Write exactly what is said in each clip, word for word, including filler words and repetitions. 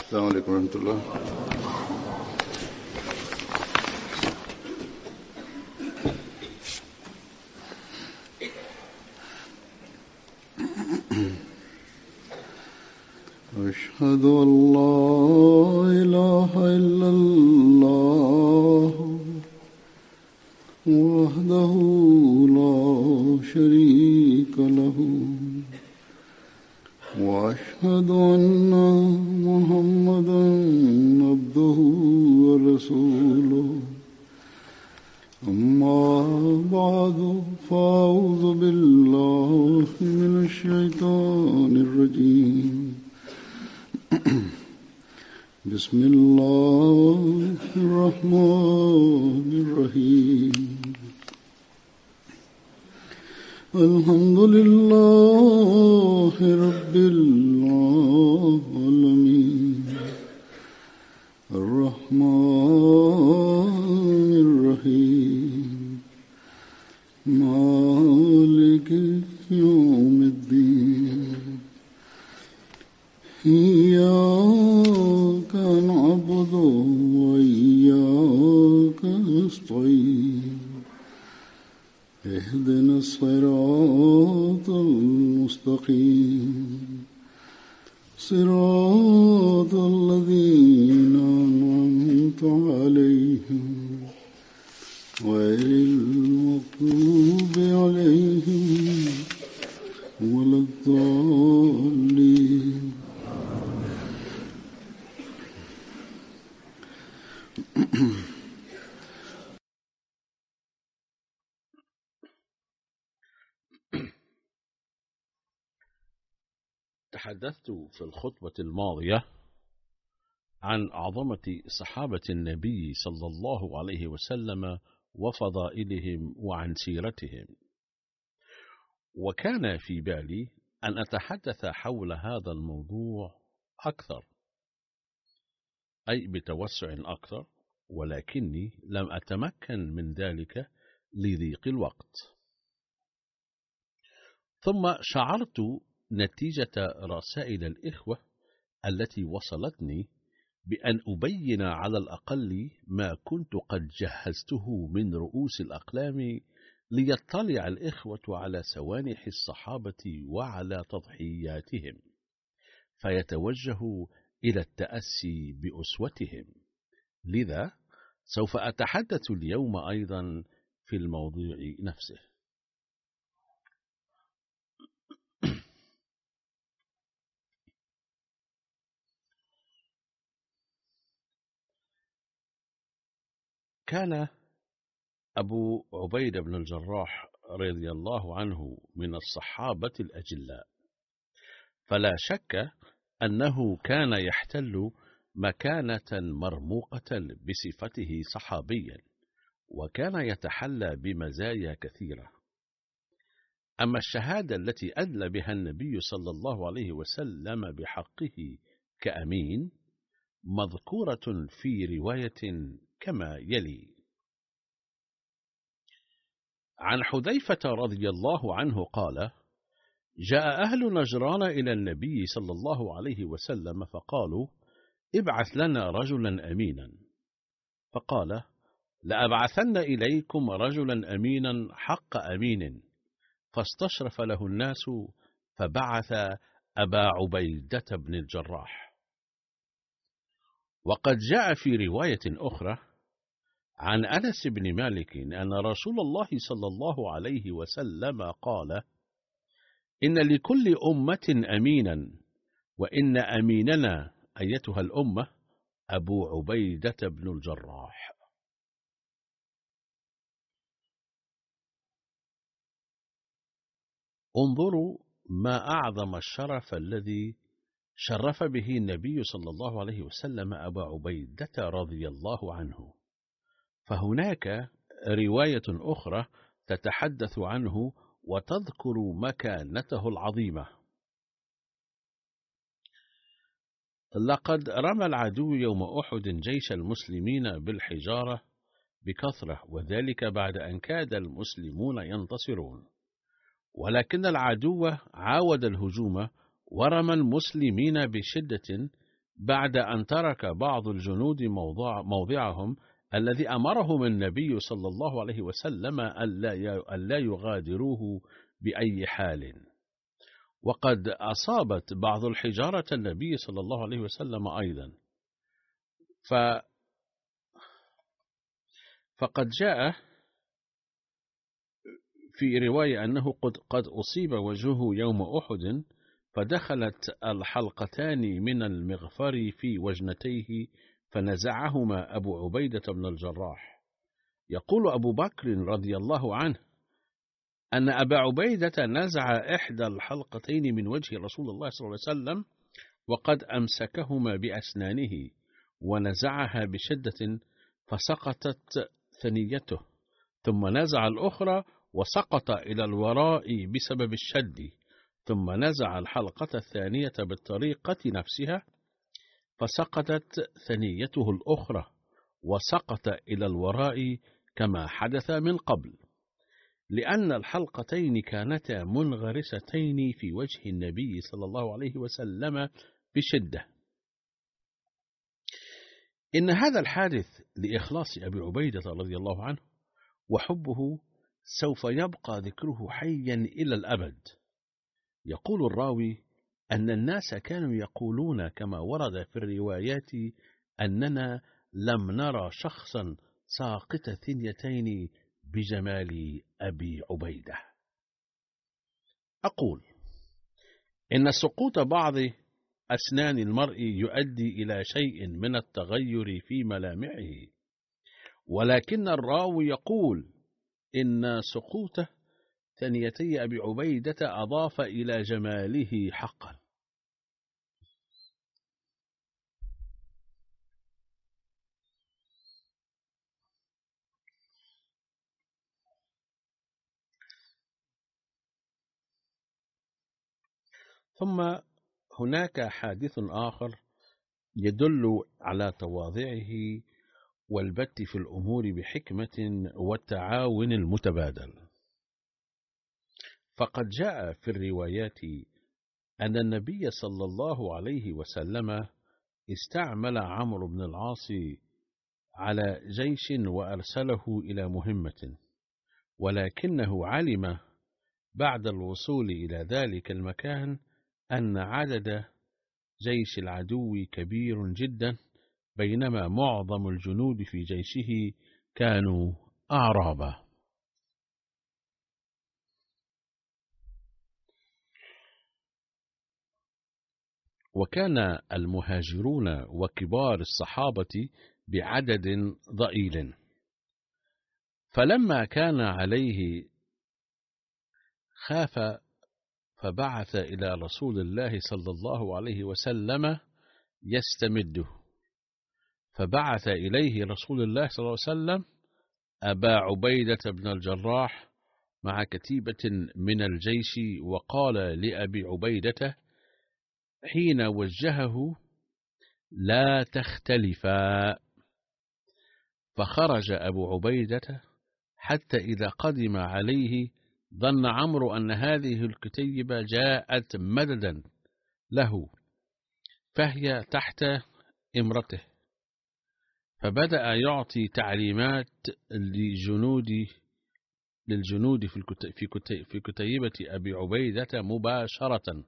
السلام عليكم ورحمة الله. أشهد أن لا إله إلا الله وحده لا شريك له وأشهد أن محمدا عبده ورسوله أما بعد فأعوذ بالله من الشيطان الرجيم بسم الله الرحمن الرحيم الحمد لله رب العالمين الرحمن الرحيم مالك يوم الدين إياك نعبد وإياك نستعين اهدنا الصراط المستقيم صراط الذين أنعمت عليهم غير المغضوب عليهم ولا الضالين. تحدثت في الخطبة الماضية عن عظمة صحابة النبي صلى الله عليه وسلم وفضائلهم وعن سيرتهم، وكان في بالي أن أتحدث حول هذا الموضوع أكثر، أي بتوسع أكثر، ولكني لم أتمكن من ذلك لضيق الوقت. ثم شعرت نتيجة رسائل الإخوة التي وصلتني بأن أبين على الأقل ما كنت قد جهزته من رؤوس الأقلام ليطلع الإخوة على سوانح الصحابة وعلى تضحياتهم، فيتوجهوا إلى التأسي بأسوتهم. لذا سوف أتحدث اليوم أيضا في الموضوع نفسه. كان أبو عبيدة بن الجراح رضي الله عنه من الصحابة الأجلاء، فلا شك أنه كان يحتل مكانة مرموقة بصفته صحابيا، وكان يتحلى بمزايا كثيرة. أما الشهادة التي أدلى بها النبي صلى الله عليه وسلم بحقه كأمين مذكورة في رواية كما يلي: عن حذيفة رضي الله عنه قال: جاء أهل نجران إلى النبي صلى الله عليه وسلم فقالوا: ابعث لنا رجلا أمينا. فقال: لأبعثن إليكم رجلا أمينا حق أمين. فاستشرف له الناس فبعث أبا عبيدة بن الجراح. وقد جاء في رواية أخرى عن أنس بن مالك أن رسول الله صلى الله عليه وسلم قال: إن لكل أمة أمينا، وإن أميننا أيتها الأمة أبو عبيدة بن الجراح. انظروا ما أعظم الشرف الذي شرف به النبي صلى الله عليه وسلم أبا عبيدة رضي الله عنه. فهناك رواية أخرى تتحدث عنه وتذكر مكانته العظيمة. لقد رمى العدو يوم أحد جيش المسلمين بالحجارة بكثرة، وذلك بعد أن كاد المسلمون ينتصرون، ولكن العدو عاود الهجوم ورمى المسلمين بشدة بعد أن ترك بعض الجنود موضع موضعهم الذي أمرهم النبي صلى الله عليه وسلم ألا يغادروه بأي حال. وقد أصابت بعض الحجارة النبي صلى الله عليه وسلم أيضا. ف فقد جاء في رواية أنه قد, قد أصيب وجهه يوم أحد، فدخلت الحلقتان من المغفر في وجنتيه فنزعهما أبو عبيدة بن الجراح. يقول أبو بكر رضي الله عنه أن أبا عبيدة نزع إحدى الحلقتين من وجه رسول الله صلى الله عليه وسلم وقد أمسكهما بأسنانه ونزعها بشدة فسقطت ثنيته، ثم نزع الأخرى وسقط إلى الوراء بسبب الشد، ثم نزع الحلقة الثانية بالطريقة نفسها فسقطت ثنيته الأخرى وسقط إلى الوراء كما حدث من قبل، لأن الحلقتين كانتا منغرستين في وجه النبي صلى الله عليه وسلم بشدة. إن هذا الحادث لإخلاص أبي عبيدة رضي الله عنه وحبه سوف يبقى ذكره حيا إلى الأبد. يقول الراوي أن الناس كانوا يقولون كما ورد في الروايات أننا لم نرى شخصا ساقط ثنيتين بجمال أبي عبيدة. أقول إن سقوط بعض أسنان المرء يؤدي إلى شيء من التغير في ملامحه، ولكن الراوي يقول إن سقوط ثنيتي أبي عبيدة أضاف إلى جماله حقا. ثم هناك حادث آخر يدل على تواضعه والبت في الأمور بحكمة والتعاون المتبادل. فقد جاء في الروايات أن النبي صلى الله عليه وسلم استعمل عمرو بن العاص على جيش وأرسله إلى مهمة، ولكنه علم بعد الوصول إلى ذلك المكان أن عدد جيش العدو كبير جدا، بينما معظم الجنود في جيشه كانوا أعرابا. وكان المهاجرون وكبار الصحابة بعدد ضئيل، فلما كان عليه خاف فبعث إلى رسول الله صلى الله عليه وسلم يستمده، فبعث إليه رسول الله صلى الله عليه وسلم أبا عبيدة بن الجراح مع كتيبة من الجيش، وقال لأبي عبيدة حين وجهه: لا تختلفا. فخرج أبو عبيدة حتى إذا قدم عليه ظن عمرو أن هذه الكتيبة جاءت مددا له، فهي تحت إمرته، فبدأ يعطي تعليمات لجنود للجنود في كتيبة أبي عبيدة مباشرة.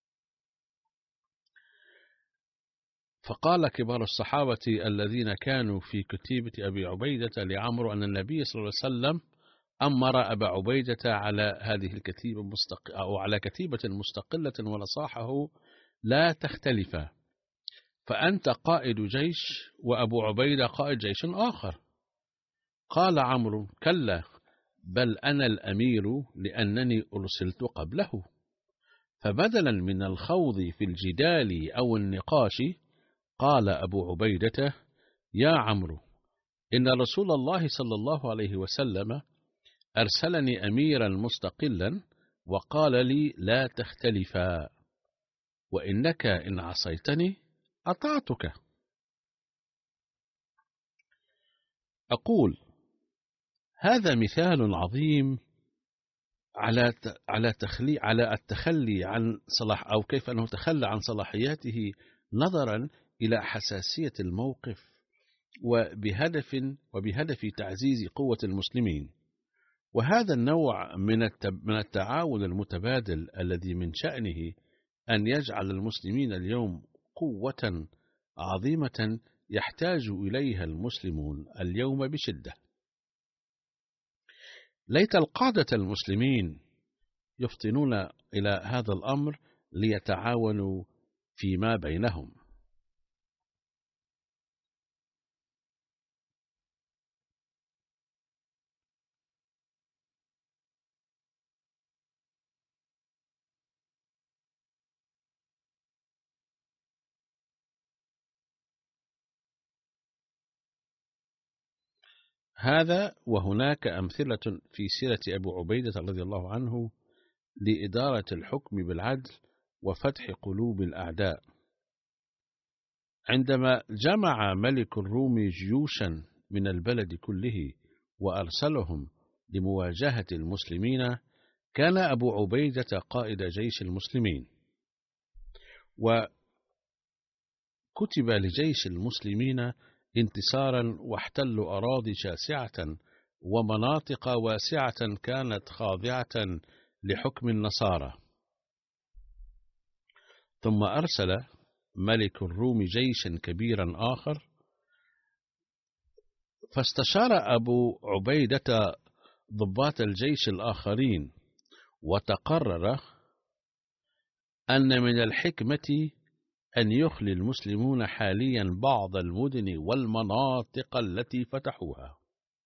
فقال كبار الصحابة الذين كانوا في كتيبة أبي عبيدة لعمرو أن النبي صلى الله عليه وسلم أمر أبا عبيدة على هذه الكتيبة مستق... أو على كتيبة مستقلة ونصاحه: لا تختلفا، فأنت قائد جيش وأبو عبيدة قائد جيش آخر. قال عمرو: كلا، بل أنا الأمير لأنني أرسلت قبله. فبدلا من الخوض في الجدال أو النقاش قال أبو عبيدة: يا عمرو، إن رسول الله صلى الله عليه وسلم أرسلني أميرا مستقلا وقال لي: لا تختلفا، وإنك إن عصيتني أطعتك. أقول هذا مثال عظيم على على تخلي على التخلي عن صلاح أو كيف أنه تخلى عن صلاحياته نظرا إلى حساسية الموقف وبهدف وبهدف تعزيز قوة المسلمين. وهذا النوع من التعاون المتبادل الذي من شأنه أن يجعل المسلمين اليوم قوة عظيمة يحتاج إليها المسلمون اليوم بشدة. ليت القادة المسلمين يفطنون إلى هذا الأمر ليتعاونوا فيما بينهم. هذا وهناك أمثلة في سيرة أبو عبيدة رضي الله عنه لإدارة الحكم بالعدل وفتح قلوب الأعداء. عندما جمع ملك الروم جيوشا من البلد كله وأرسلهم لمواجهة المسلمين، كان أبو عبيدة قائد جيش المسلمين، وكتب لجيش المسلمين انتصارا واحتلوا أراضي شاسعة ومناطق واسعة كانت خاضعة لحكم النصارى. ثم أرسل ملك الروم جيشا كبيرا آخر، فاستشار أبو عبيدة ضباط الجيش الآخرين وتقرر أن من الحكمة أن يخلي المسلمون حاليا بعض المدن والمناطق التي فتحوها.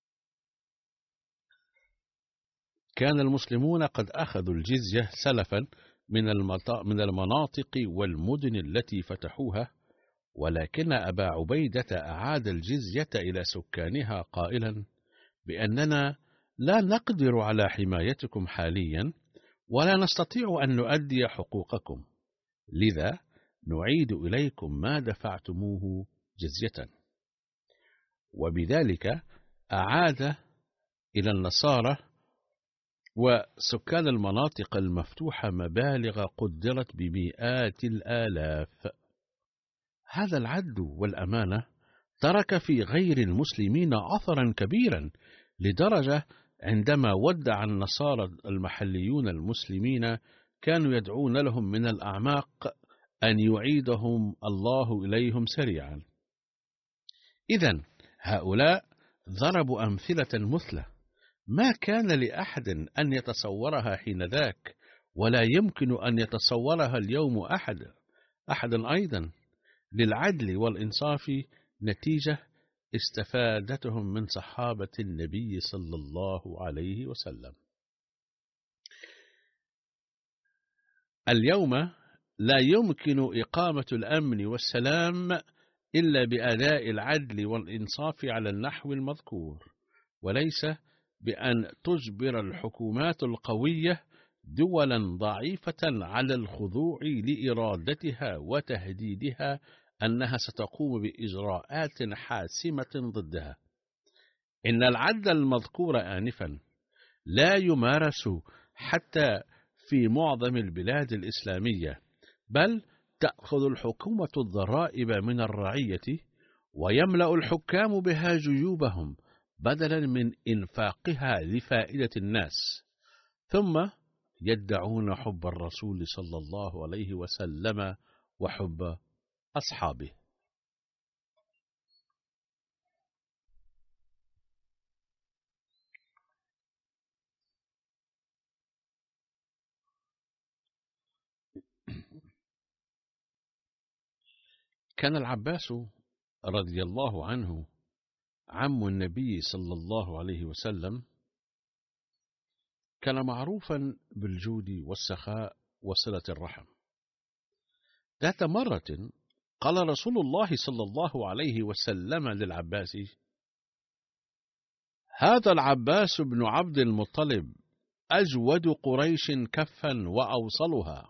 كان المسلمون قد أخذوا الجزية سلفا من المناطق والمدن التي فتحوها، ولكن أبا عبيدة أعاد الجزية إلى سكانها قائلا بأننا لا نقدر على حمايتكم حاليا ولا نستطيع أن نؤدي حقوقكم، لذا نعيد إليكم ما دفعتموه جزية. وبذلك أعاد إلى النصارى وسكان المناطق المفتوحة مبالغ قدرت بمئات الآلاف. هذا العدل والأمانة ترك في غير المسلمين أثرا كبيرا، لدرجة عندما ودع النصارى المحليون المسلمين كانوا يدعون لهم من الأعماق أن يعيدهم الله إليهم سريعا. إذن هؤلاء ضربوا أمثلة مثلى ما كان لأحد أن يتصورها حينذاك، ولا يمكن أن يتصورها اليوم أحد أحدا أيضا، للعدل والإنصاف نتيجة استفادتهم من صحابة النبي صلى الله عليه وسلم. اليوم لا يمكن إقامة الأمن والسلام إلا بأداء العدل والإنصاف على النحو المذكور، وليس بأن تجبر الحكومات القوية دولا ضعيفة على الخضوع لإرادتها وتهديدها أنها ستقوم بإجراءات حاسمة ضدها. إن العدل المذكور آنفا لا يمارس حتى في معظم البلاد الإسلامية، بل تأخذ الحكومة الضرائب من الرعية ويملأ الحكام بها جيوبهم بدلا من إنفاقها لفائدة الناس، ثم يدعون حب الرسول صلى الله عليه وسلم وحب أصحابه. كان العباس رضي الله عنه عم النبي صلى الله عليه وسلم، كان معروفا بالجود والسخاء وصلة الرحم. ذات مرة قال رسول الله صلى الله عليه وسلم للعباس: هذا العباس بن عبد المطلب أجود قريش كفا وأوصلها.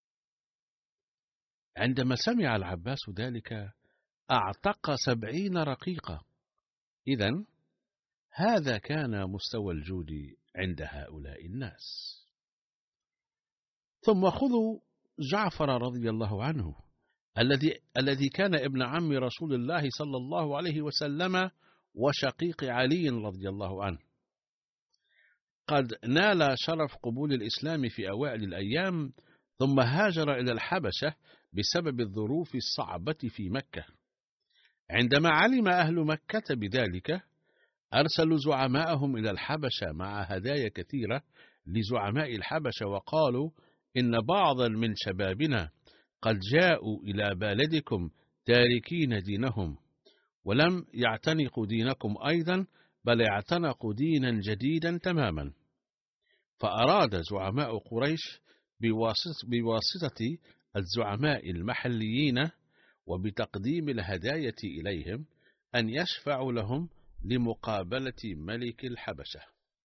عندما سمع العباس ذلك أعتق سبعين رقيقة. إذن هذا كان مستوى الجود عند هؤلاء الناس. ثم خذوا جعفر رضي الله عنه الذي الذي كان ابن عم رسول الله صلى الله عليه وسلم وشقيق علي رضي الله عنه، قد نال شرف قبول الإسلام في أوائل الأيام، ثم هاجر إلى الحبشة بسبب الظروف الصعبة في مكة. عندما علم أهل مكة بذلك أرسلوا زعماءهم إلى الحبشة مع هدايا كثيرة لزعماء الحبشة، وقالوا إن بعضا من شبابنا قد جاءوا إلى بلدكم تاركين دينهم، ولم يعتنقوا دينكم أيضا، بل اعتنقوا دينا جديدا تماما. فأراد زعماء قريش بواسطة الزعماء المحليين وبتقديم الهدايا إليهم أن يشفعوا لهم لمقابلة ملك الحبشة.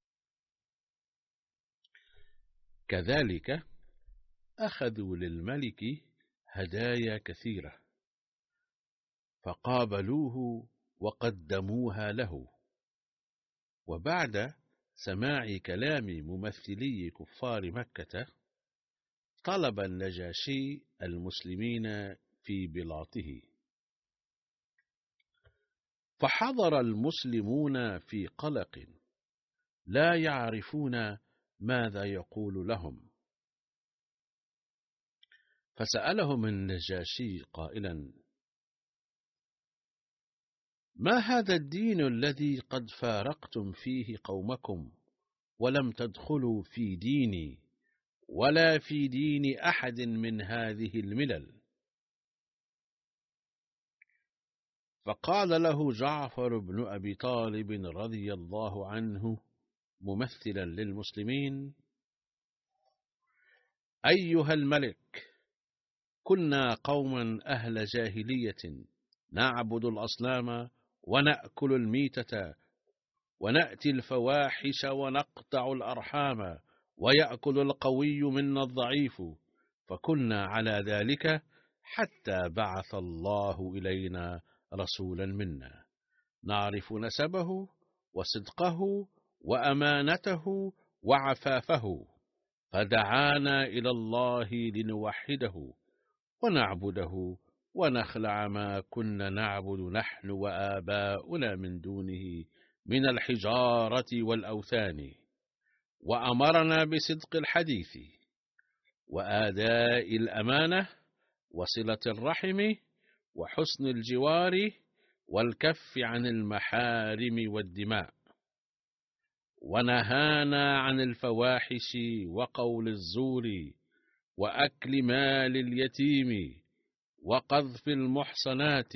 كذلك أخذوا للملك هدايا كثيرة فقابلوه وقدموها له. وبعد سماع كلام ممثلي كفار مكة طلب النجاشي المسلمين في بلاطه، فحضر المسلمون في قلق لا يعرفون ماذا يقول لهم، فسألهم النجاشي قائلا: ما هذا الدين الذي قد فارقتم فيه قومكم ولم تدخلوا في ديني ولا في دين أحد من هذه الملل؟ فقال له جعفر بن أبي طالب رضي الله عنه ممثلا للمسلمين: أيها الملك، كنا قوما أهل جاهلية نعبد الأصنام ونأكل الميتة ونأتي الفواحش ونقطع الأرحام ويأكل القوي منا الضعيف، فكنا على ذلك حتى بعث الله إلينا رسولا منا نعرف نسبه وصدقه وأمانته وعفافه، فدعانا إلى الله لنوحده ونعبده ونخلع ما كنا نعبد نحن وآباؤنا من دونه من الحجارة والأوثان، وأمرنا بصدق الحديث وآداء الأمانة وصلة الرحم وحسن الجوار والكف عن المحارم والدماء، ونهانا عن الفواحش وقول الزور وأكل مال اليتيم وقذف المحصنات،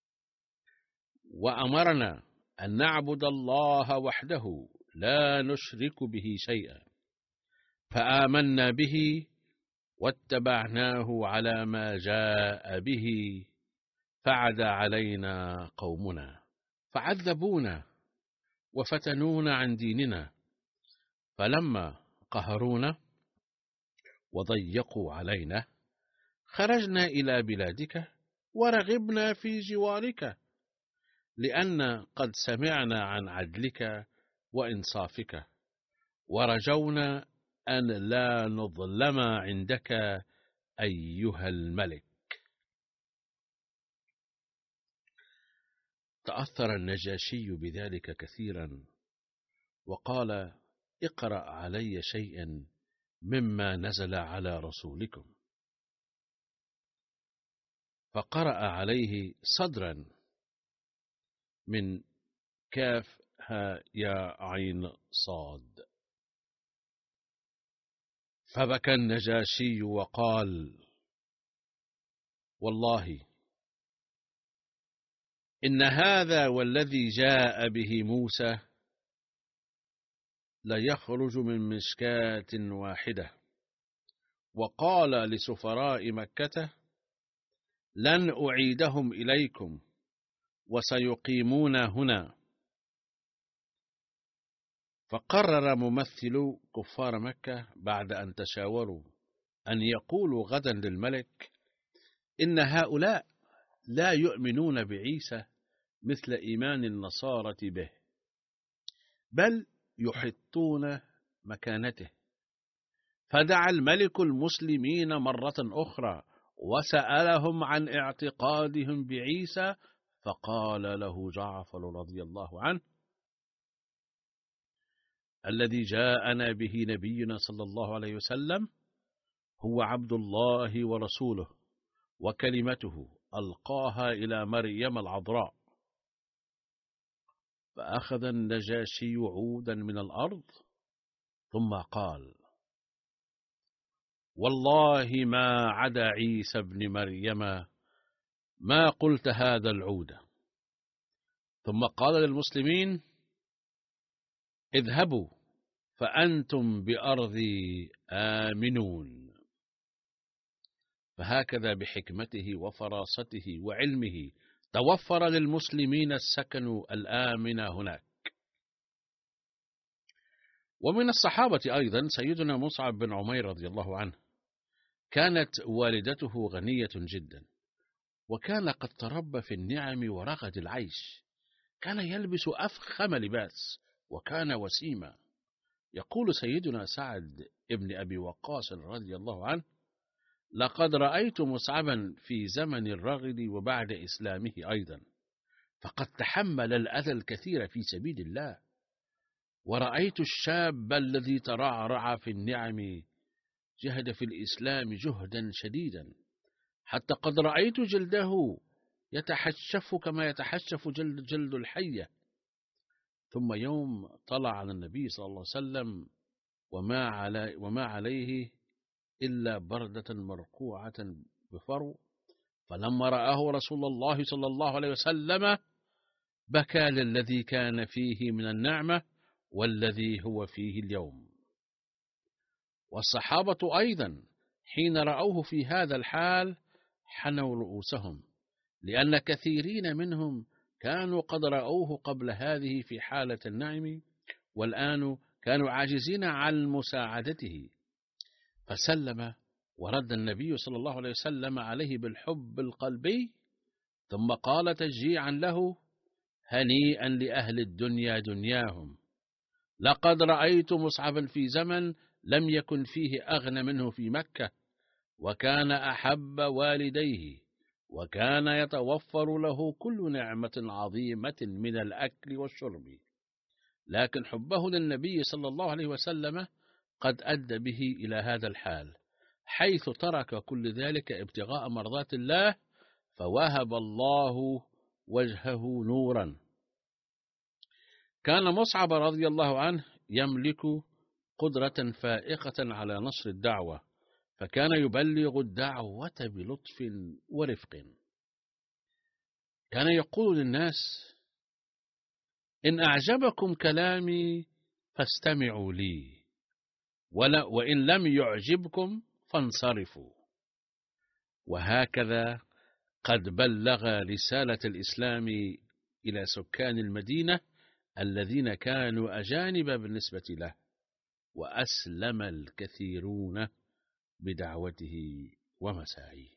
وأمرنا أن نعبد الله وحده لا نشرك به شيئا، فآمنا به واتبعناه على ما جاء به، فعدا علينا قومنا فعذبونا وفتنونا عن ديننا، فلما قهرونا وضيقوا علينا خرجنا إلى بلادك ورغبنا في جوارك، لأن قد سمعنا عن عدلك وإنصافك، ورجونا أن لا نظلم عندك أيها الملك. تأثر النجاشي بذلك كثيرا وقال: اقرأ علي شيئا مما نزل على رسولكم. فقرأ عليه صدرا من كاف ها يا عين صاد، فبكى النجاشي وقال: والله إن هذا والذي جاء به موسى لا يخرج من مشكاة واحدة. وقال لسفراء مكة: لن أعيدهم إليكم وسيقيمون هنا. فقرر ممثل كفار مكة بعد أن تشاوروا أن يقولوا غدا للملك: إن هؤلاء لا يؤمنون بعيسى مثل إيمان النصارى به، بل يحطون مكانته. فدعا الملك المسلمين مرة أخرى وسألهم عن اعتقادهم بعيسى، فقال له جعفر رضي الله عنه: الذي جاءنا به نبينا صلى الله عليه وسلم هو عبد الله ورسوله وكلمته ألقاها إلى مريم العذراء. فأخذ النجاشي عودا من الأرض ثم قال: والله ما عدا عيسى ابن مريم ما قلت هذا العود. ثم قال للمسلمين: اذهبوا فأنتم بأرضي آمنون. فهكذا بحكمته وفراسته وعلمه توفر للمسلمين السكن الآمن هناك. ومن الصحابة أيضا سيدنا مصعب بن عمير رضي الله عنه، كانت والدته غنية جدا، وكان قد تربى في النعم ورغد العيش، كان يلبس أفخم لباس وكان وسيما. يقول سيدنا سعد ابن أبي وقاص رضي الله عنه: لقد رأيت مصعبا في زمن الرغد وبعد إسلامه أيضا، فقد تحمل الأذى الكثير في سبيل الله. ورأيت الشاب الذي ترعرع في النعم جهد في الإسلام جهدا شديدا، حتى قد رأيت جلده يتحشف كما يتحشف جلد, جلد الحية. ثم يوم طلع على النبي صلى الله عليه وسلم وما, علي وما عليه إلا بردة مرقوعة بفرو، فلما رآه رسول الله صلى الله عليه وسلم بكى للذي كان فيه من النعمة والذي هو فيه اليوم. والصحابة أيضا حين رأوه في هذا الحال حنوا رؤوسهم، لأن كثيرين منهم كانوا قد رأوه قبل هذه في حالة النعم، والآن كانوا عاجزين عن مساعدته. فسلم ورد النبي صلى الله عليه وسلم عليه بالحب القلبي، ثم قال تشجيعا له: هنيئا لأهل الدنيا دنياهم، لقد رأيت مصعبا في زمن لم يكن فيه أغنى منه في مكة، وكان أحب والديه، وكان يتوفر له كل نعمة عظيمة من الأكل والشرب، لكن حبه للنبي صلى الله عليه وسلم قد أدى به إلى هذا الحال، حيث ترك كل ذلك ابتغاء مرضات الله، فوهب الله وجهه نورا. كان مصعب رضي الله عنه يملك قدرة فائقة على نشر الدعوة، فكان يبلغ الدعوة بلطف ورفق. كان يقول للناس: إن أعجبكم كلامي فاستمعوا لي، ولا وإن لم يعجبكم فانصرفوا. وهكذا قد بلغ رسالة الإسلام إلى سكان المدينة الذين كانوا أجانب بالنسبة له، وأسلم الكثيرون بدعوته ومساعيه.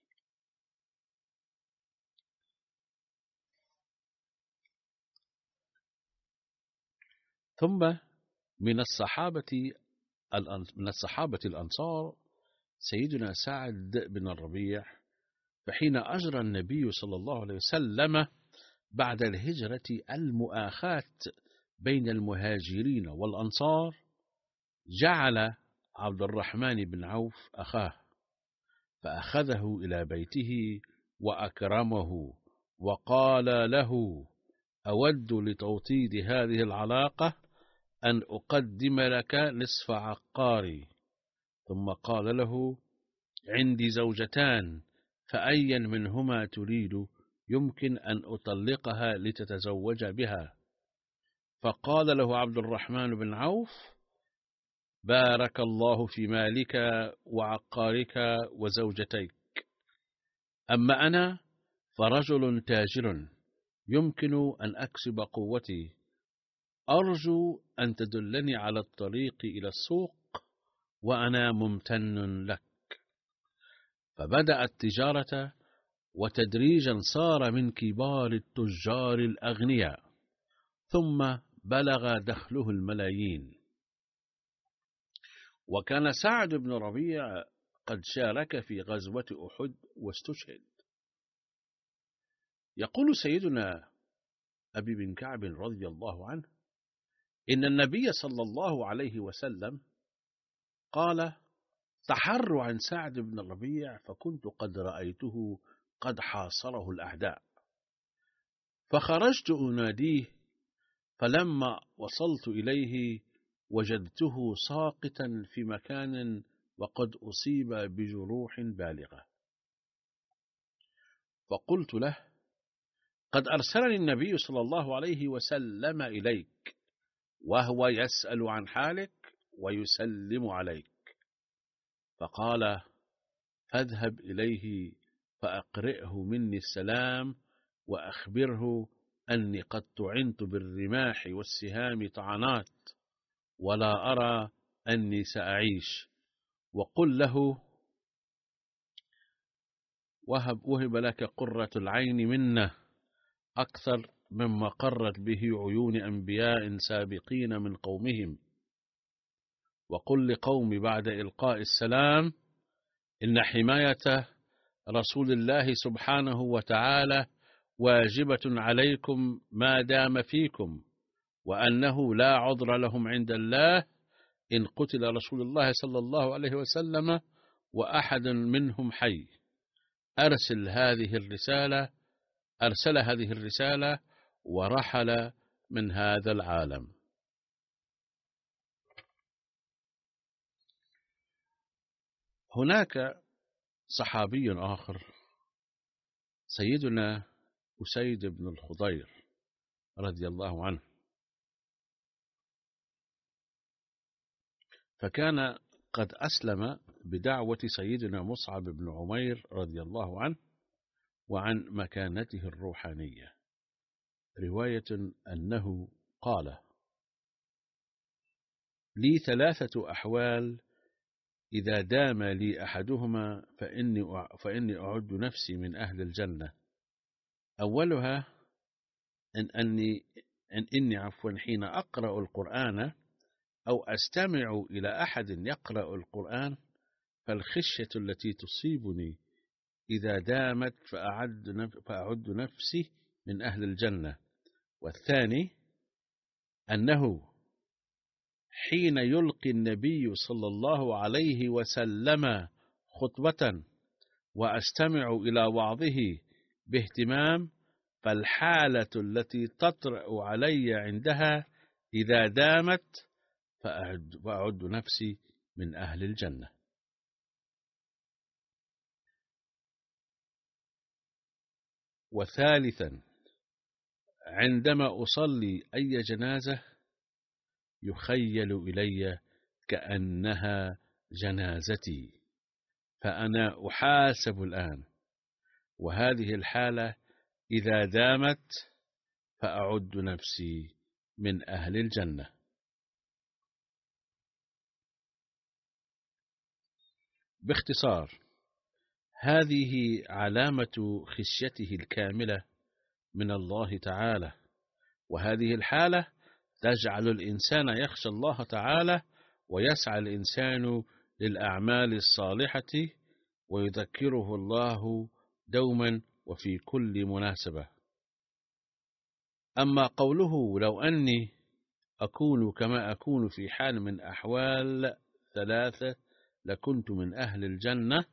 ثم من الصحابة من الصحابة الأنصار سيدنا سعد بن الربيع، فحين أجرى النبي صلى الله عليه وسلم بعد الهجرة المؤاخاة بين المهاجرين والأنصار، جعل عبد الرحمن بن عوف أخاه، فأخذه إلى بيته وأكرمه، وقال له: أود لتوطيد هذه العلاقة أن أقدم لك نصف عقاري. ثم قال له: عندي زوجتان، فأيا منهما تريد يمكن أن أطلقها لتتزوج بها. فقال له عبد الرحمن بن عوف: بارك الله في مالك وعقارك وزوجتيك، أما أنا فرجل تاجر يمكن أن أكسب قوتي، أرجو أن تدلني على الطريق إلى السوق وأنا ممتن لك. فبدأ التجارة، وتدريجا صار من كبار التجار الأغنياء، ثم بلغ دخله الملايين. وكان سعد بن ربيع قد شارك في غزوة أحد واستشهد. يقول سيدنا أبي بن كعب رضي الله عنه: إن النبي صلى الله عليه وسلم قال: تحروا عن سعد بن الربيع، فكنت قد رأيته قد حاصره الأعداء، فخرجت أناديه، فلما وصلت إليه وجدته ساقطا في مكان وقد أصيب بجروح بالغة، فقلت له: قد أرسلني النبي صلى الله عليه وسلم إليك، وهو يسأل عن حالك ويسلم عليك. فقال: فاذهب إليه فأقرئه مني السلام، وأخبره أني قد طعنت بالرماح والسهام طعنات، ولا أرى أني سأعيش، وقل له: وهب, وهب لك قرة العين منا أكثر مما قرت به عيون أنبياء سابقين من قومهم، وقل لقوم بعد إلقاء السلام: إن حماية رسول الله سبحانه وتعالى واجبة عليكم ما دام فيكم، وأنه لا عذر لهم عند الله إن قتل رسول الله صلى الله عليه وسلم وأحد منهم حي. أرسل هذه الرسالة أرسل هذه الرسالة ورحل من هذا العالم. هناك صحابي آخر سيدنا أسيد بن الخضير رضي الله عنه، فكان قد أسلم بدعوة سيدنا مصعب بن عمير رضي الله عنه وعن مكانته الروحانية. رواية أنه قال: لي ثلاثة أحوال إذا دام لي أحدهما فإني فإني أعد نفسي من أهل الجنة. أولها أن أني أن إني عفوا حين أقرأ القرآن أو أستمع إلى أحد يقرأ القرآن، فالخشية التي تصيبني إذا دامت فأعد فأعد نفسي من أهل الجنة. والثاني أنه حين يلقي النبي صلى الله عليه وسلم خطبة وأستمع إلى وعظه باهتمام، فالحالة التي تطرأ علي عندها إذا دامت فأعد, فأعد نفسي من أهل الجنة. وثالثا عندما أصلي أي جنازة يخيل إلي كأنها جنازتي، فأنا أحاسب الآن، وهذه الحالة إذا دامت فأعد نفسي من أهل الجنة. باختصار، هذه علامة خشيته الكاملة من الله تعالى، وهذه الحالة تجعل الإنسان يخشى الله تعالى، ويسعى الإنسان للأعمال الصالحة، ويذكره الله دوما وفي كل مناسبة. أما قوله: لو أني أكون كما أكون في حال من أحوال ثلاثة لكنت من أهل الجنة،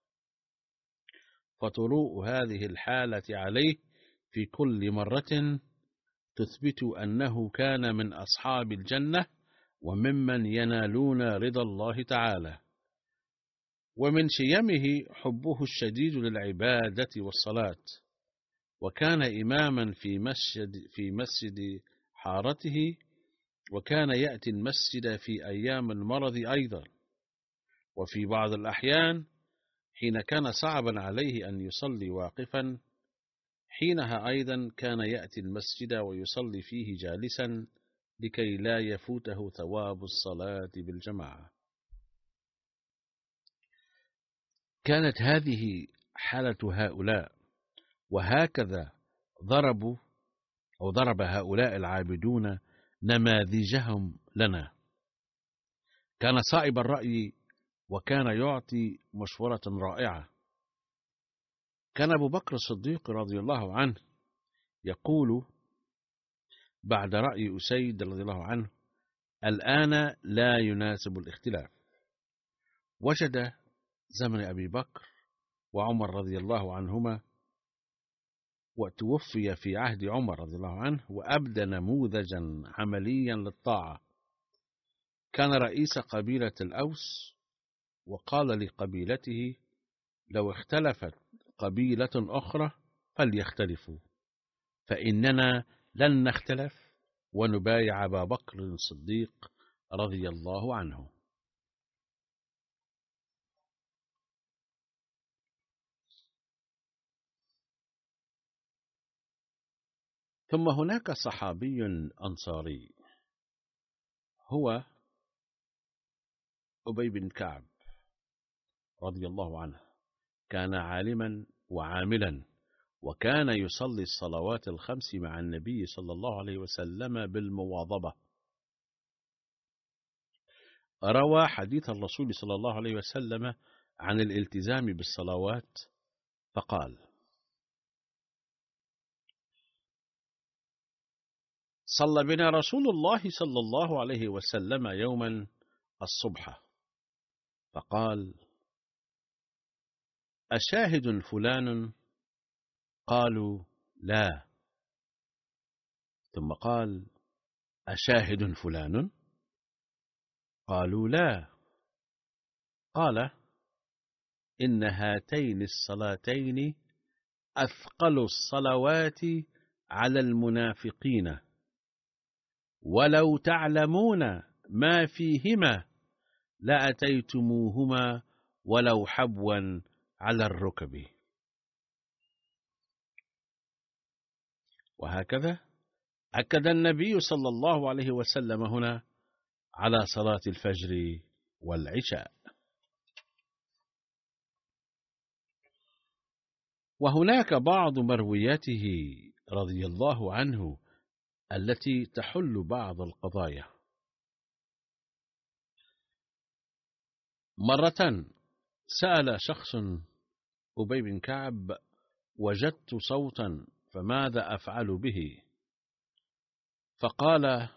فطروء هذه الحالة عليه في كل مرة تثبت أنه كان من أصحاب الجنة وممن ينالون رضا الله تعالى. ومن شيمه حبه الشديد للعبادة والصلاة، وكان إماما في مسجد في مسجد حارته، وكان يأتي المسجد في أيام المرض أيضا، وفي بعض الأحيان حين كان صعبا عليه أن يصلي واقفا، حينها أيضا كان يأتي المسجد ويصلي فيه جالسا لكي لا يفوته ثواب الصلاة بالجماعة. كانت هذه حالة هؤلاء، وهكذا ضربوا أو ضرب هؤلاء العابدون نماذجهم لنا. كان صائب الرأي وكان يعطي مشورة رائعة. كان أبو بكر الصديق رضي الله عنه يقول بعد رأي أسيد رضي الله عنه: الآن لا يناسب الاختلاف. وجد زمن أبي بكر وعمر رضي الله عنهما، وتوفي في عهد عمر رضي الله عنه، وأبدى نموذجا عمليا للطاعة. كان رئيس قبيلة الأوس، وقال لقبيلته: لو اختلفت قبيلة أخرى فليختلفوا، فإننا لن نختلف ونبايع أبا بكر الصديق رضي الله عنه. ثم هناك صحابي أنصاري هو أبي بن كعب رضي الله عنه. كان عالما وعاملا، وكان يصلي الصلوات الخمس مع النبي صلى الله عليه وسلم بالمواظبة. روى حديث الرسول صلى الله عليه وسلم عن الالتزام بالصلوات فقال: صلى بنا رسول الله صلى الله عليه وسلم يوما الصبح، فقال: أشاهد فلان؟ قالوا: لا. ثم قال: أشاهد فلان؟ قالوا: لا. قال: إن هاتين الصلاتين أثقل الصلوات على المنافقين، ولو تعلمون ما فيهما لأتيتموهما ولو حبوا على الركب. وهكذا أكد النبي صلى الله عليه وسلم هنا على صلاة الفجر والعشاء. وهناك بعض مروياته رضي الله عنه التي تحل بعض القضايا. مرة سأل شخص أبي بن كعب: وجدت صوتا فماذا أفعل به؟ فقال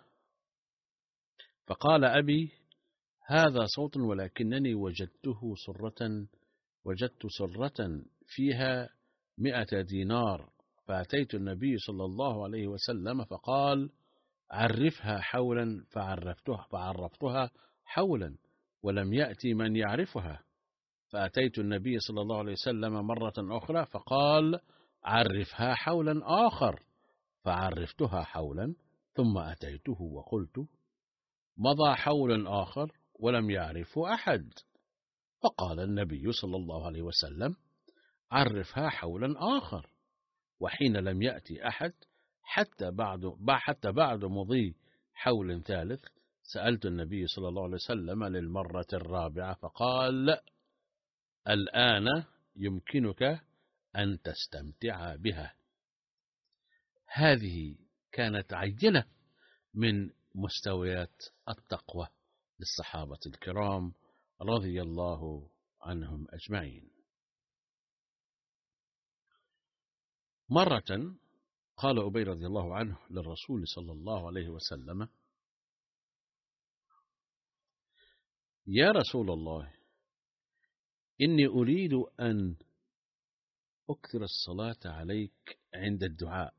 فقال أبي: هذا صوت ولكنني وجدته سرة وجدت سرة فيها مئة دينار، فأتيت النبي صلى الله عليه وسلم فقال: عرفها حولا، فعرفتها, فعرفتها حولا، ولم يأتي من يعرفها. فأتيت النبي صلى الله عليه وسلم مرة أخرى فقال: عرفها حولا آخر، فعرفتها حولا، ثم أتيته وقلت: مضى حول آخر ولم يعرفه أحد. فقال النبي صلى الله عليه وسلم: عرفها حولا آخر. وحين لم يأتي أحد حتى بعد حتى بعد مضي حول ثالث، سألت النبي صلى الله عليه وسلم للمرة الرابعة فقال: الآن يمكنك أن تستمتع بها. هذه كانت عينة من مستويات التقوى للصحابة الكرام رضي الله عنهم أجمعين. مرة قال أبي رضي الله عنه للرسول صلى الله عليه وسلم: يا رسول الله، إني أريد أن أكثر الصلاة عليك عند الدعاء.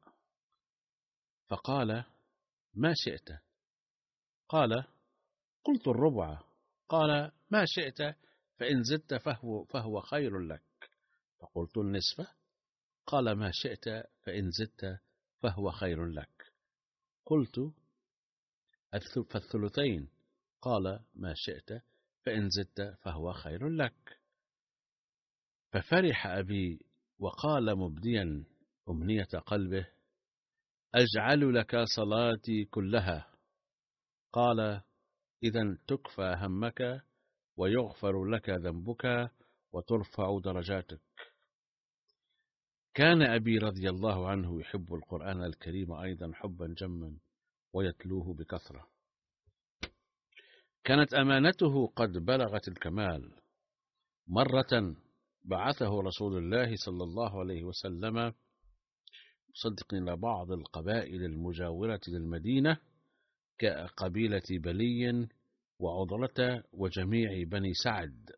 فقال: ما شئت؟ قال: قلت الربع. قال: ما شئت، فإن زدت فهو, فهو خير لك. فقلت النصف. قال: ما شئت، فإن زدت فهو خير لك. قلت: فالثلثين. قال: ما شئت، فإن زدت فهو خير لك. ففرح أبي وقال مبديا أمنية قلبه: أجعل لك صلاتي كلها. قال: إذن تكفى همك ويغفر لك ذنبك وترفع درجاتك. كان أبي رضي الله عنه يحب القرآن الكريم أيضا حبا جما ويتلوه بكثرة. كانت أمانته قد بلغت الكمال، مرة بعثه رسول الله صلى الله عليه وسلم مصدقا إلى بعض القبائل المجاورة للمدينة كقبيلة بلي وعضلة وجميع بني سعد.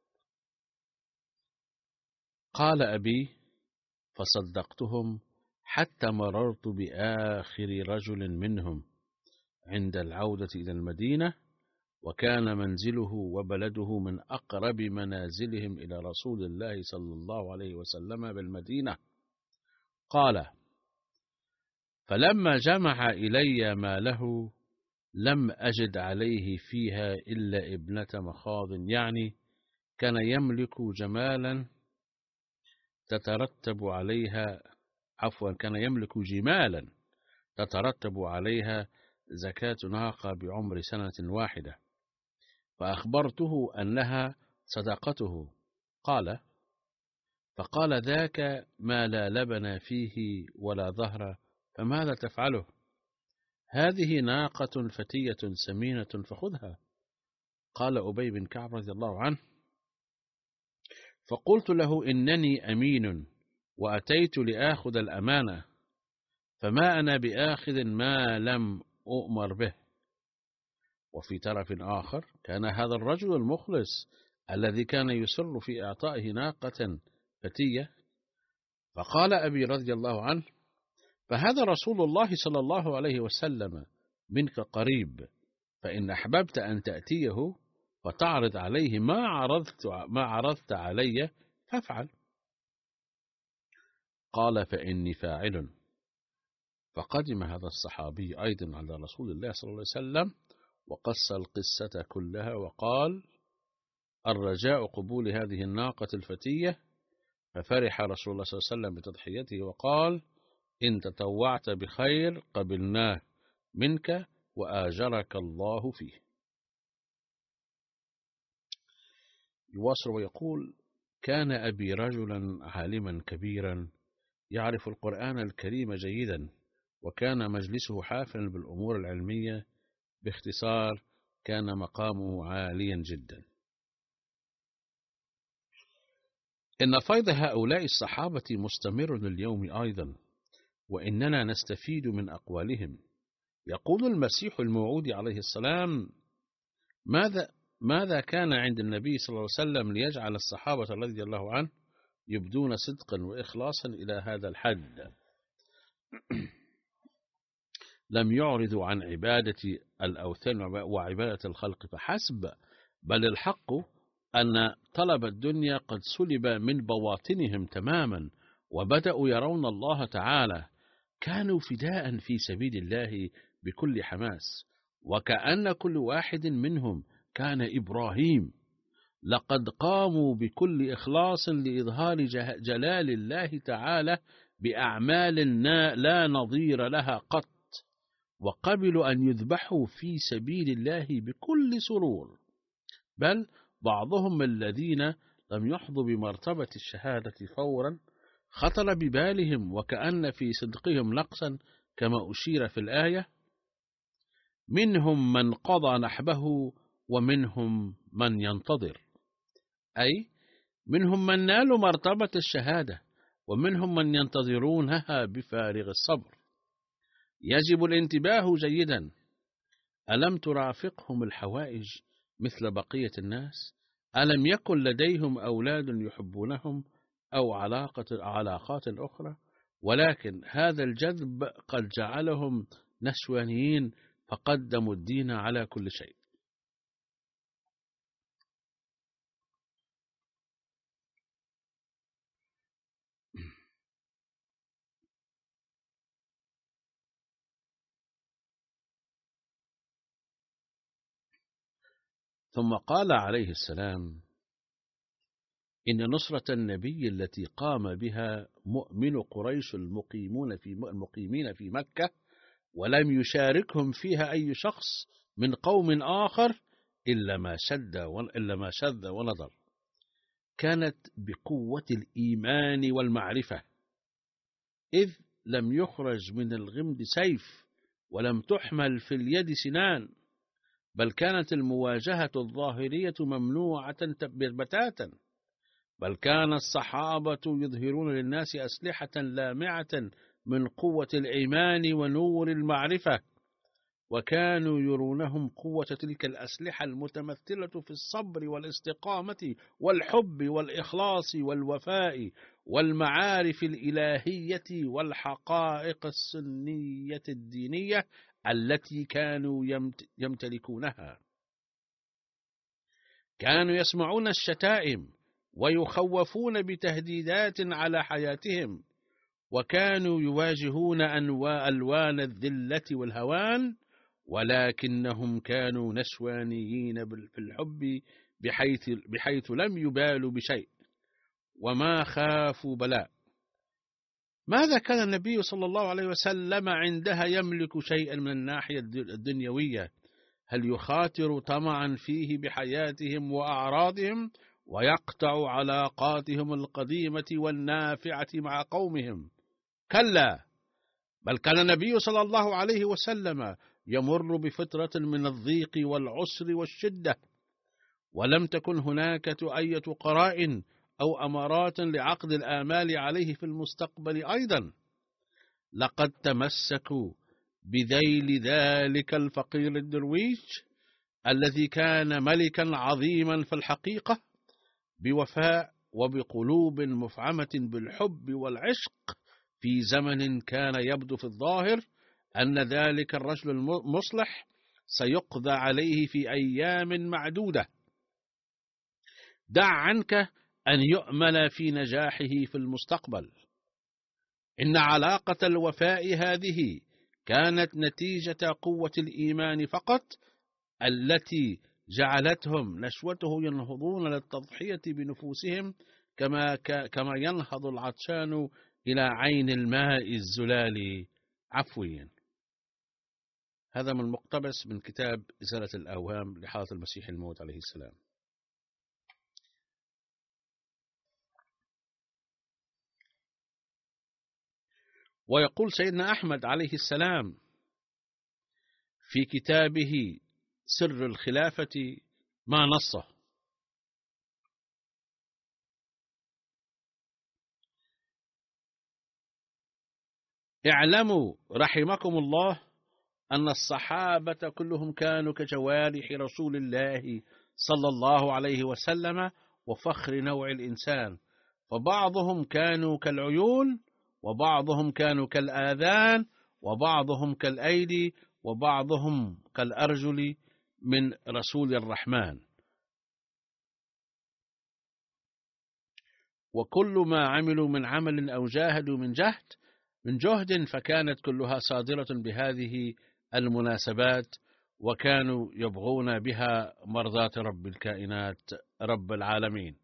قال أبي: فصدقتهم حتى مررت بآخر رجل منهم عند العودة إلى المدينة، وكان منزله وبلده من أقرب منازلهم إلى رسول الله صلى الله عليه وسلم بالمدينة. قال: فلما جمع إلي ماله لم أجد عليه فيها إلا ابنة مخاض، يعني كان يملك جمالا تترتب عليها عفوا كان يملك جمالا تترتب عليها زكاة ناقة بعمر سنة واحدة، فأخبرته أنها صدقته. قال: فقال: ذاك ما لا لبن فيه ولا ظهر، فماذا تفعله؟ هذه ناقة فتية سمينة فخذها. قال أبي بن كعب رضي الله عنه: فقلت له: إنني أمين وأتيت لآخذ الأمانة، فما أنا بآخذ ما لم أؤمر به. وفي طرف آخر كان هذا الرجل المخلص الذي كان يسر في إعطائه ناقة فتية. فقال أبي رضي الله عنه: فهذا رسول الله صلى الله عليه وسلم منك قريب، فإن أحببت أن تأتيه وتعرض عليه ما عرضت ما عرضت علي فافعل. قال: فإني فاعل. فقدم هذا الصحابي أيضا على رسول الله صلى الله عليه وسلم وقص القصة كلها، وقال: الرجاء قبول هذه الناقة الفتية. ففرح رسول الله صلى الله عليه وسلم بتضحيته وقال: إن تطوعت بخير قبلناه منك وآجرك الله فيه. يواصل ويقول: كان أبي رجلا عالما كبيرا يعرف القرآن الكريم جيدا، وكان مجلسه حافلا بالأمور العلمية. باختصار كان مقامه عاليا جدا. إن فيض هؤلاء الصحابة مستمر اليوم أيضا، وإننا نستفيد من أقوالهم. يقول المسيح الموعود عليه السلام: ماذا ماذا كان عند النبي صلى الله عليه وسلم ليجعل الصحابة رضي الله عنه يبدون صدقا وإخلاصا إلى هذا الحد؟ لم يعرضوا عن عبادة الأوثان وعبادة الخلق فحسب، بل الحق أن طلب الدنيا قد سلب من بواطنهم تماما، وبدأوا يرون الله تعالى. كانوا فداء في سبيل الله بكل حماس، وكأن كل واحد منهم كان إبراهيم. لقد قاموا بكل إخلاص لإظهار جلال الله تعالى بأعمال لا نظير لها قط، وقبلوا أن يذبحوا في سبيل الله بكل سرور. بل بعضهم الذين لم يحظوا بمرتبة الشهادة فورا خطر ببالهم وكأن في صدقهم نقصا، كما أشير في الآية: منهم من قضى نحبه ومنهم من ينتظر، أي منهم من نالوا مرتبة الشهادة ومنهم من ينتظرونها بفارغ الصبر. يجب الانتباه جيدا. ألم ترافقهم الحوائج مثل بقية الناس؟ ألم يكن لديهم أولاد يحبونهم أو علاقة علاقات أخرى؟ ولكن هذا الجذب قد جعلهم نسوانيين، فقدموا الدين على كل شيء. ثم قال عليه السلام: إن نصرة النبي التي قام بها مؤمن قريش المقيمون في المقيمين في مكة ولم يشاركهم فيها أي شخص من قوم آخر إلا ما شد إلا ما شذ ونظر، كانت بقوة الإيمان والمعرفة، إذ لم يخرج من الغمد سيف ولم تحمل في اليد سنان، بل كانت المواجهة الظاهرية ممنوعة بتاتا، بل كان الصحابة يظهرون للناس أسلحة لامعة من قوة الإيمان ونور المعرفة، وكانوا يرونهم قوة تلك الأسلحة المتمثلة في الصبر والاستقامة والحب والإخلاص والوفاء والمعارف الإلهية والحقائق السنية الدينية التي كانوا يمتلكونها. كانوا يسمعون الشتائم ويخوفون بتهديدات على حياتهم، وكانوا يواجهون أنواع ألوان الذلة والهوان، ولكنهم كانوا نشوانيين في الحب بحيث, بحيث لم يبالوا بشيء وما خافوا بلاء. ماذا كان النبي صلى الله عليه وسلم عندها يملك شيئا من الناحية الدنيوية؟ هل يخاطر طمعا فيه بحياتهم وأعراضهم ويقطع علاقاتهم القديمة والنافعة مع قومهم؟ كلا، بل كان النبي صلى الله عليه وسلم يمر بفترة من الضيق والعسر والشدة، ولم تكن هناك أي قرائن أو أمارات لعقد الآمال عليه في المستقبل أيضا. لقد تمسكوا بذيل ذلك الفقير الدرويش الذي كان ملكا عظيما في الحقيقة، بوفاء وبقلوب مفعمة بالحب والعشق، في زمن كان يبدو في الظاهر أن ذلك الرجل المصلح سيقضى عليه في أيام معدودة. دع عنك أن يؤمل في نجاحه في المستقبل. إن علاقة الوفاء هذه كانت نتيجة قوة الإيمان فقط، التي جعلتهم نشوته ينهضون للتضحية بنفوسهم كما كما ينهض العطشان إلى عين الماء الزلال عفويا. هذا من مقتبس من كتاب إزالة الأوهام لحالة المسيح الموعود عليه السلام. ويقول سيدنا أحمد عليه السلام في كتابه سر الخلافة ما نصه: اعلموا رحمكم الله أن الصحابة كلهم كانوا كجوارح رسول الله صلى الله عليه وسلم وفخر نوع الإنسان، فبعضهم كانوا كالعيون، وبعضهم كانوا كالآذان، وبعضهم كالأيدي، وبعضهم كالأرجل من رسول الرحمن. وكل ما عملوا من عمل أو جاهدوا من جهد من جهد فكانت كلها صادرة بهذه المناسبات، وكانوا يبغون بها مرضاة رب الكائنات رب العالمين.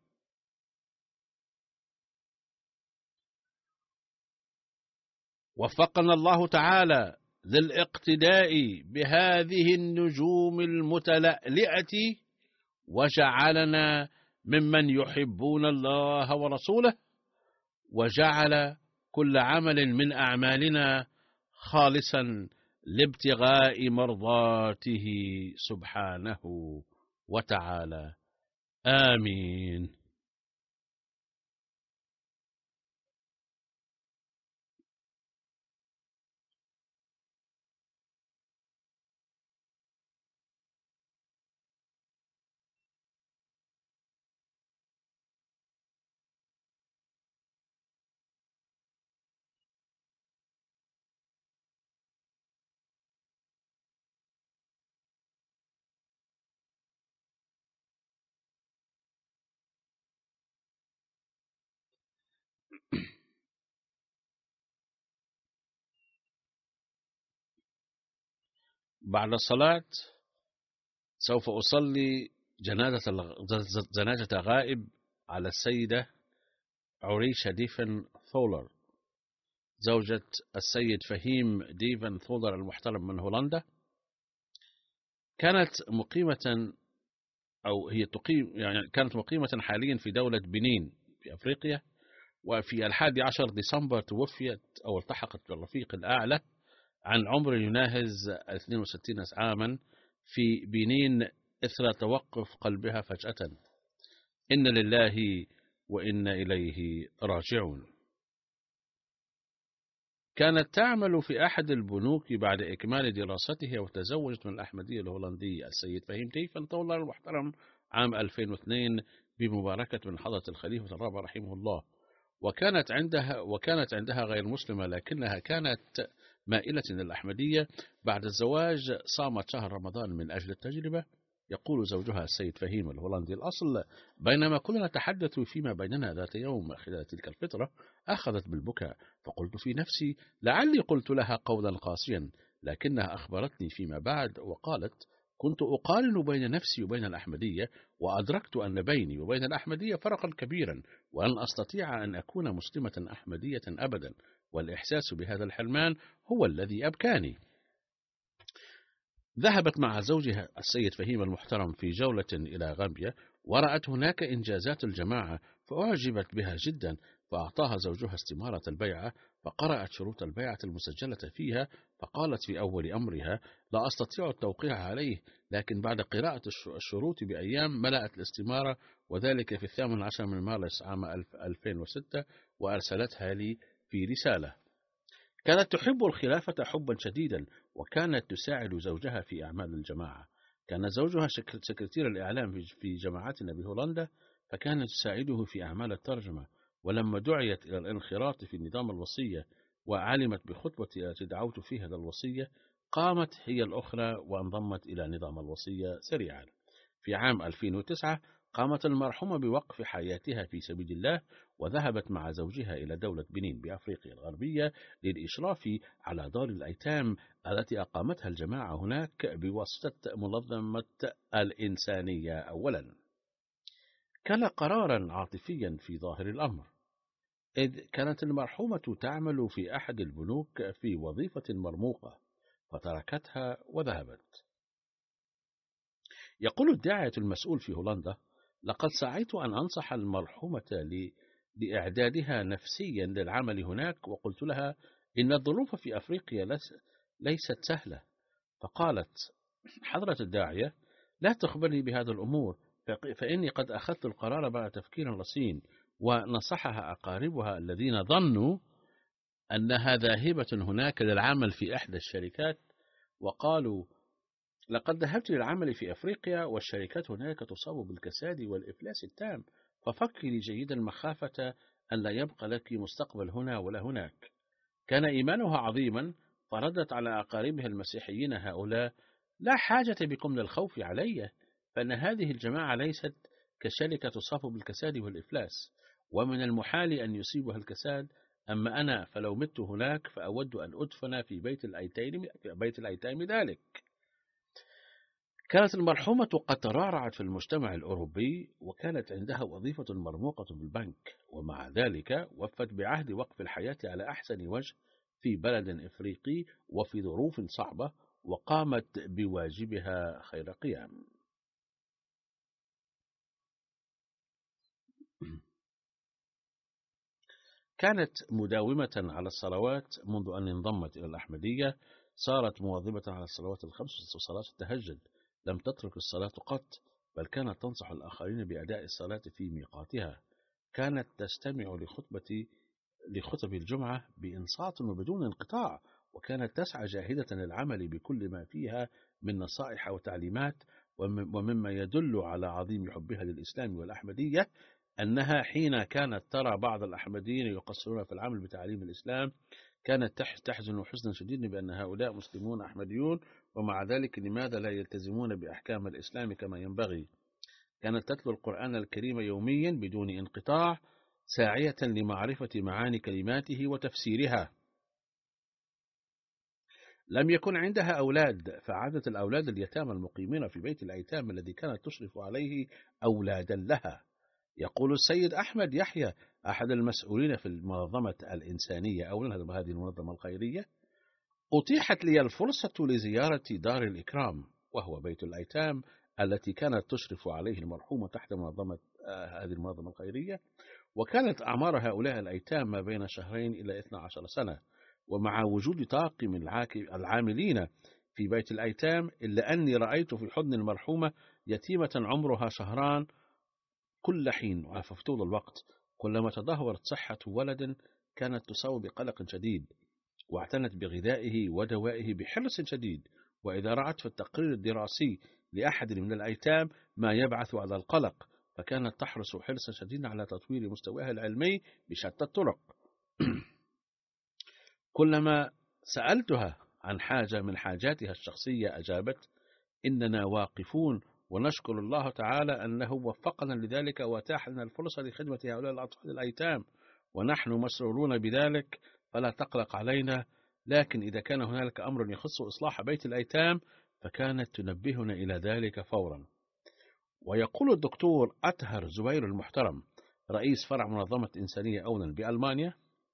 وفقنا الله تعالى للاقتداء بهذه النجوم المتلألئة، وجعلنا ممن يحبون الله ورسوله، وجعل كل عمل من أعمالنا خالصا لابتغاء مرضاته سبحانه وتعالى. آمين. بعد الصلاة سوف أصلي جنازة جنازة غائب على السيدة عريشة ديفن ثولر، زوجة السيد فهيم ديفن ثولر المحترم من هولندا. كانت مقيمة أو هي تقيم يعني كانت مقيمة حاليا في دولة بنين في أفريقيا، وفي الحادي عشر ديسمبر توفيت أو التحقت بالرفيق الأعلى عن عمر يناهز اثنين وستين عاما في بنين إثر توقف قلبها فجأة. إن لله وإنا إليه راجعون. كانت تعمل في أحد البنوك بعد إكمال دراستها، وتزوجت من الأحمدي الهولندي السيد فهيم تيفن طول المحترم عام ألفين واثنين بمباركة من حضرة الخليفة الرابع رحمه الله. وكانت عندها وكانت عندها غير مسلمة، لكنها كانت مائلة للأحمدية. بعد الزواج صامت شهر رمضان من أجل التجربة. يقول زوجها السيد فهيم الهولندي الأصل: بينما كنا نتحدث فيما بيننا ذات يوم خلال تلك الفترة، أخذت بالبكاء، فقلت في نفسي لعلي قلت لها قولا قاسيا، لكنها أخبرتني فيما بعد وقالت: كنت أقارن بين نفسي وبين الأحمدية، وأدركت أن بيني وبين الأحمدية فرقا كبيرا، ولن أستطيع أن أكون مسلمة أحمدية أبدا، والإحساس بهذا الحرمان هو الذي أبكاني. ذهبت مع زوجها السيد فهيم المحترم في جولة إلى غامبيا، ورأت هناك إنجازات الجماعة فأعجبت بها جدا، فأعطاها زوجها استمارة البيعة، فقرأت شروط البيعة المسجلة فيها، فقالت في أول أمرها: لا أستطيع التوقيع عليه، لكن بعد قراءة الشروط بأيام ملأت الاستمارة، وذلك في الثامن عشر من مارس عام ألفين وستة، وأرسلتها لي في رسالة. كانت تحب الخلافة حبا شديدا، وكانت تساعد زوجها في أعمال الجماعة. كان زوجها سكرتير الإعلام في جماعتنا بهولندا، فكانت تساعده في أعمال الترجمة. ولما دعيت إلى الانخراط في نظام الوصية وعلمت بخطبتي التي دعوت فيها للوصية، قامت هي الأخرى وانضمت إلى نظام الوصية سريعا. في عام ألفين وتسعة قامت المرحومة بوقف حياتها في سبيل الله، وذهبت مع زوجها إلى دولة بنين بأفريقيا الغربية للإشراف على دار الأيتام التي أقامتها الجماعة هناك بواسطة منظمة الإنسانية. أولا، كان قرارا عاطفيا في ظاهر الأمر، إذ كانت المرحومة تعمل في أحد البنوك في وظيفة مرموقة، فتركتها وذهبت. يقول الداعية المسؤول في هولندا: لقد سعيت أن أنصح المرحومة لإعدادها نفسيا للعمل هناك، وقلت لها إن الظروف في أفريقيا ليست سهلة. فقالت: حضرة الداعية، لا تخبرني بهذه الأمور، فإني قد أخذت القرار بعد تفكير رصين. ونصحها أقاربها الذين ظنوا أنها ذاهبة هناك للعمل في إحدى الشركات، وقالوا: لقد ذهبت للعمل في أفريقيا والشركات هناك تصاب بالكساد والإفلاس التام، ففكري جيدا مخافة أن لا يبقى لك مستقبل هنا ولا هناك. كان إيمانها عظيما، فردت على أقاربها المسيحيين هؤلاء: لا حاجة بكم للخوف علي، فإن هذه الجماعة ليست كشركة تصاب بالكساد والإفلاس، ومن المحال أن يصيبها الكساد. أما أنا فلو مت هناك فأود أن أدفن في بيت الأيتام في بيت الأيتام ذلك. كانت المرحومة قد ترعرعت في المجتمع الأوروبي، وكانت عندها وظيفة مرموقة في البنك، ومع ذلك وفت بعهد وقف الحياة على أحسن وجه في بلد إفريقي وفي ظروف صعبة، وقامت بواجبها خير قيام. كانت مداومة على الصلوات منذ أن انضمت إلى الأحمدية. صارت مواظبة على الصلوات الخمس وصلاة التهجد، لم تترك الصلاة قط، بل كانت تنصح الآخرين بأداء الصلاة في ميقاتها. كانت تستمع لخطبة لخطب الجمعة بإنصات وبدون انقطاع، وكانت تسعى جاهدة للعمل بكل ما فيها من نصائح وتعليمات. ومما يدل على عظيم حبها للإسلام والأحمدية أنها حين كانت ترى بعض الأحمديين يقصرون في العمل بتعليم الإسلام، كانت تحزن حزنا شديدا بأن هؤلاء مسلمون أحمديون، ومع ذلك لماذا لا يلتزمون بأحكام الإسلام كما ينبغي. كانت تتلو القرآن الكريم يوميا بدون انقطاع، ساعية لمعرفة معاني كلماته وتفسيرها. لم يكن عندها أولاد، فعادت الأولاد اليتامى المقيمين في بيت الأيتام الذي كانت تشرف عليه أولادا لها. يقول السيد أحمد يحيى أحد المسؤولين في المنظمة الإنسانية، أولا هذه المنظمة الخيرية: أتيحت لي الفرصة لزيارة دار الإكرام، وهو بيت الأيتام التي كانت تشرف عليه المرحومة تحت منظمة آه هذه المنظمة الخيرية، وكانت أعمار هؤلاء الأيتام ما بين شهرين إلى اثنتي عشرة سنة. ومع وجود طاقم العاملين في بيت الأيتام، إلا أني رأيت في حضن المرحومة يتيمة عمرها شهران كل حين وفي طول الوقت، كلما تدهورت صحة ولد كانت تصاب بقلق شديد، واعتنت بغذائه ودوائه بحرص شديد، وإذا رأت في التقرير الدراسي لأحد من الأيتام ما يبعث على القلق فكانت تحرص حرصا شديدا على تطوير مستواها العلمي بشتى الطرق. كلما سألتها عن حاجة من حاجاتها الشخصية أجابت: إننا واقفون ونشكر الله تعالى أنه وفقنا لذلك واتاح لنا الفرصة لخدمة هؤلاء الأطفال الأيتام، ونحن مسرورون بذلك فلا تقلق علينا، لكن إذا كان هنالك أمر يخص إصلاح بيت الأيتام فكانت تنبهنا إلى ذلك فورا. ويقول الدكتور أطهر زبير المحترم رئيس فرع منظمة إنسانية أولا بألمانيا: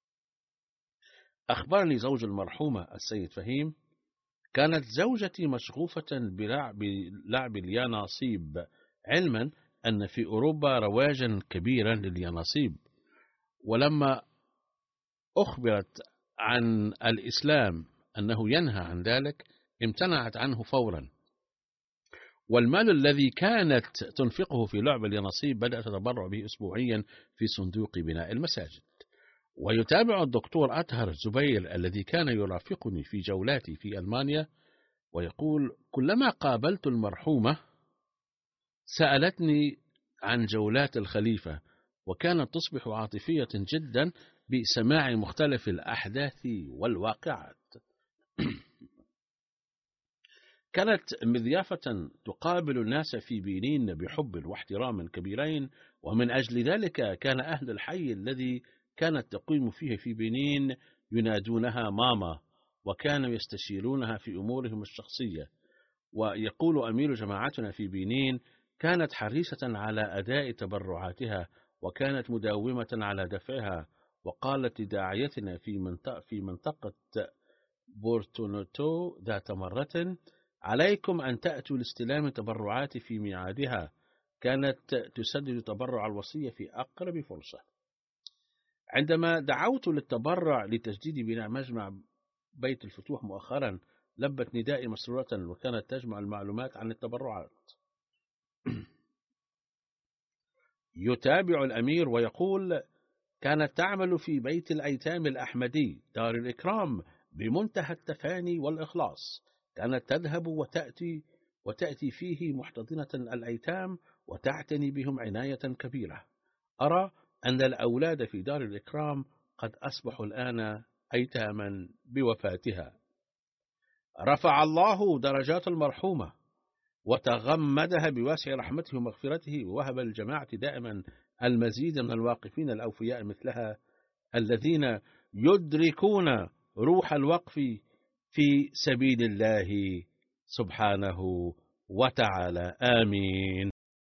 أخبرني زوج المرحومة السيد فهيم: كانت زوجتي مشغوفة بلعب, بلعب اليانصيب، علما أن في أوروبا رواجا كبيرا لليانصيب، ولما أخبرت عن الإسلام أنه ينهى عن ذلك امتنعت عنه فورا، والمال الذي كانت تنفقه في لعب اليانصيب بدأت تتبرع به أسبوعيا في صندوق بناء المساجد. ويتابع الدكتور أطهر زبير الذي كان يرافقني في جولاتي في ألمانيا ويقول: كلما قابلت المرحومة سألتني عن جولات الخليفة، وكانت تصبح عاطفية جدا بسماع مختلف الأحداث والواقعات. كانت مضيافة تقابل الناس في بنين بحب واحترام كبيرين، ومن أجل ذلك كان أهل الحي الذي كانت تقيم فيه في بنين ينادونها ماما، وكانوا يستشيرونها في أمورهم الشخصية. ويقول أمير جماعتنا في بنين: كانت حريصة على أداء تبرعاتها، وكانت مداومة على دفعها، وقالت لداعيتنا في منطقة, في منطقة بورتونوتو ذات مرة: عليكم أن تأتوا لاستلام تبرعات في ميعادها. كانت تسدد تبرع الوصية في أقرب فرصة. عندما دعوت للتبرع لتجديد بناء مجمع بيت الفتوح مؤخرا لبت ندائي مسرورة، وكانت تجمع المعلومات عن التبرعات. يتابع الأمير ويقول: كانت تعمل في بيت الأيتام الأحمدي دار الإكرام بمنتهى التفاني والإخلاص، كانت تذهب وتأتي وتأتي فيه محتضنة الأيتام وتعتني بهم عناية كبيرة. أرى أن الأولاد في دار الإكرام قد أصبحوا الآن أيتاما بوفاتها. رفع الله درجات المرحومة وتغمدها بواسع رحمته ومغفرته، ووهب الجماعة دائما المزيد من الواقفين الأوفياء مثلها الذين يدركون روح الوقف في سبيل الله سبحانه وتعالى. آمين.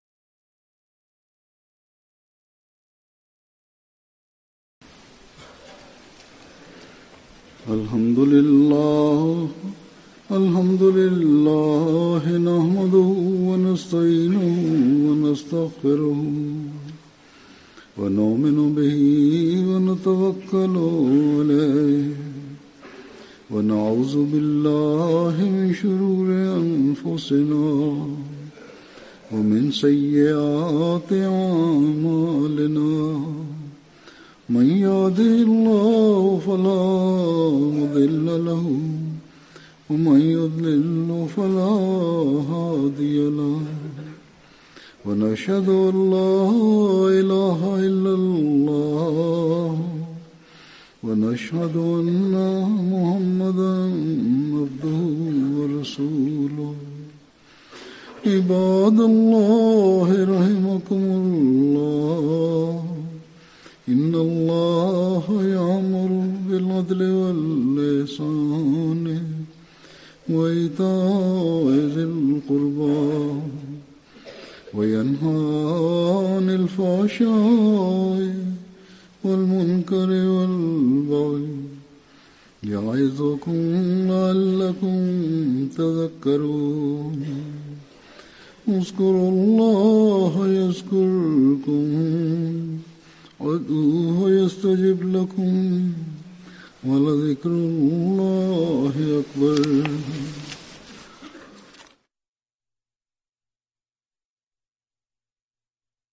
الحمد لله الحمد لله نحمده ونستعينه ونستغفره ونؤمن به ونتوكل عليه ونعوذ بالله من شرور أنفسنا ومن سيئات أعمالنا. من يهده الله فلا مضل له ومن يضلل فلا هادي له، ونشهد أن لا إله إلا الله ونشهد أن محمدا عبده ورسوله. عباد الله رحمكم الله، إن الله يأمر بالعدل والإحسان وإيتاء ذي القربى وينهى عن الفحشاء والمنكر والبغي يعظكم لعلكم تذكرون. اذكروا الله يذكركم وادعوه يستجب لكم ولذكر الله أكبر.